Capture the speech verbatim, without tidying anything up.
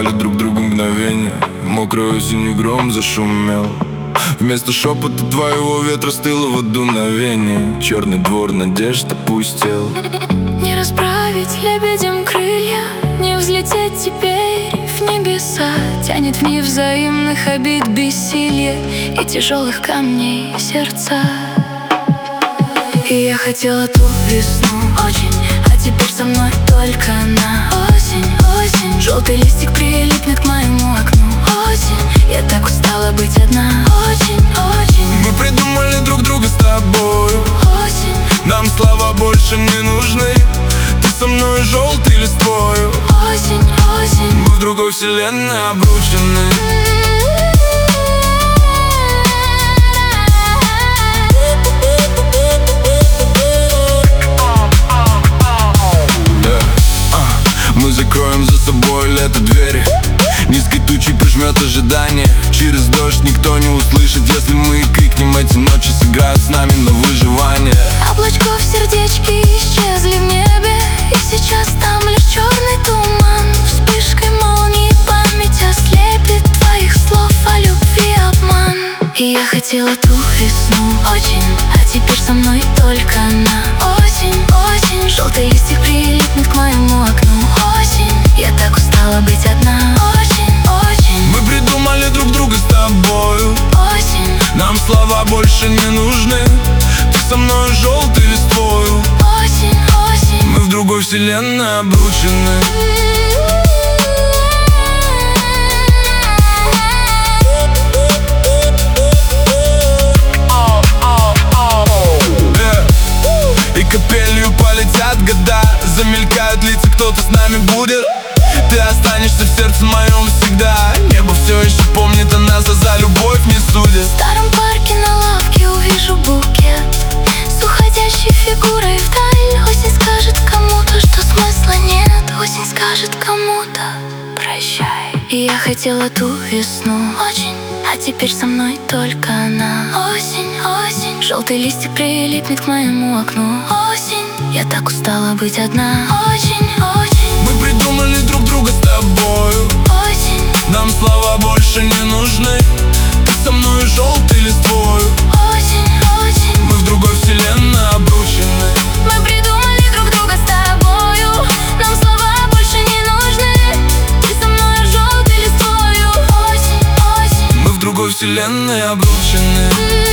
придавали друг другу мгновение. Мокрый осенний гром зашумел. Вместо шепота твоего ветра стылого дуновения. Черный двор надежд опустел. Не расправить лебедям крылья, не взлететь теперь в небеса. Тянет в невзаимных обид бессилье и тяжелых камней сердца. И я хотела ту весну очень, а теперь со мной только на осень, осень. Желтый листик прилипнет к моему окну. Осень, я так устала быть одна. Очень, очень. Мы придумали друг друга с тобою. Осень, нам слова больше не нужны. Ты со мной желтой листвою. осень, осень. Мы в другой вселенной обручены. Мы закроем за собой лето двери. Низкой тучей прижмет ожидание. Через дождь никто не услышит, если мы крикнем. Эти ночи сыграют с нами на выживание. Облачков сердечки исчезли в небе, и сейчас там лишь черный туман. Вспышкой молнии память ослепит твоих слов о любви обман. И я хотела ту весну очень, а теперь со мной только на осень, осень. Желтый листик прилипнет к моему окну. Осень, я так устала быть одна. Очень, очень. Мы придумали друг друга с тобою. Осень, нам слова больше не нужны. Ты со мной желтой листвою. осень, осень. Мы в другой вселенной обручены. И капелью полетят года, замелькают лица, кто-то с нами будет. Ты останешься в сердце моем всегда. Небо все еще помнит о нас, а за любовь не судит. В старом парке на лавке увижу букет с уходящей фигурой вдаль. Осень скажет кому-то, что смысла нет. Осень скажет кому-то прощай. И я хотела ту весну очень, а теперь со мной только она. Осень, осень. Желтый листик прилипнет к моему окну. Осень, я так устала быть одна. Очень, очень. Мы придумали друг друга с тобою. Осень, нам слова больше не нужны. Ты со мной желтой листвою. осень, осень. Мы в другой вселенной обручены. Мы придумали друг друга с тобою. Нам слова больше не нужны. Ты со мной желтой листвою. Осень, осень. Мы в другой вселенной обручены.